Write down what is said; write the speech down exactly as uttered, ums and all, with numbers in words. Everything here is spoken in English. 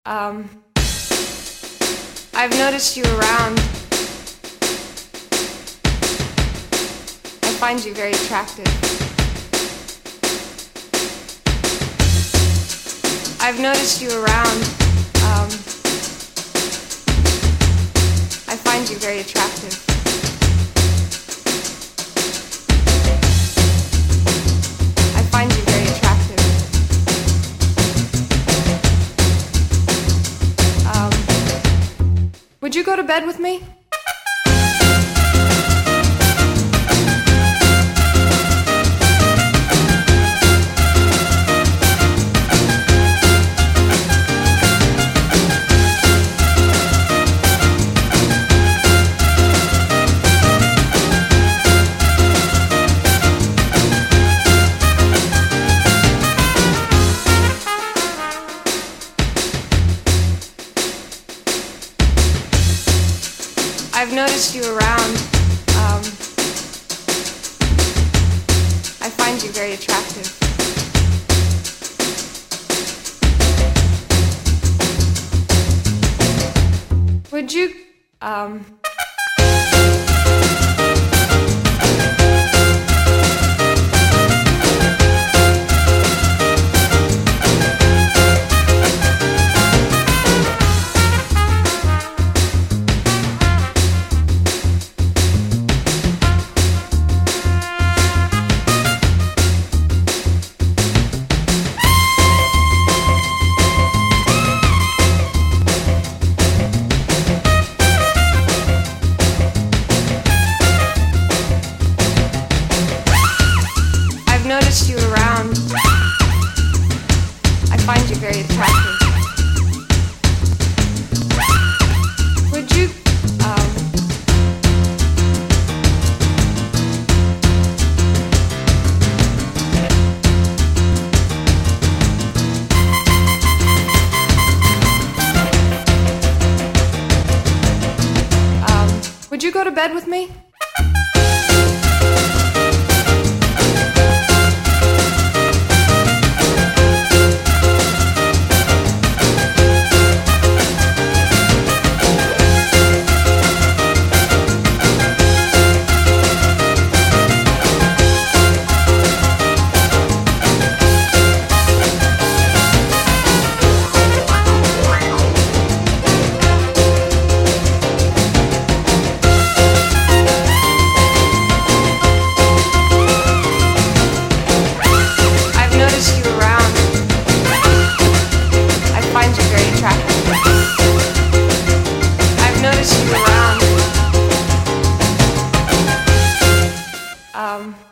Um, I've noticed you around. I find you very attractive. I've noticed you around. Um, I find you very attractive. I find you very attractive. Um, would you go to bed with me? I've noticed you around. Um, I find you very attractive. Would you, um... noticed you around. I find you very attractive. Would you, um... um, would you go to bed with me? I've noticed you around. Um...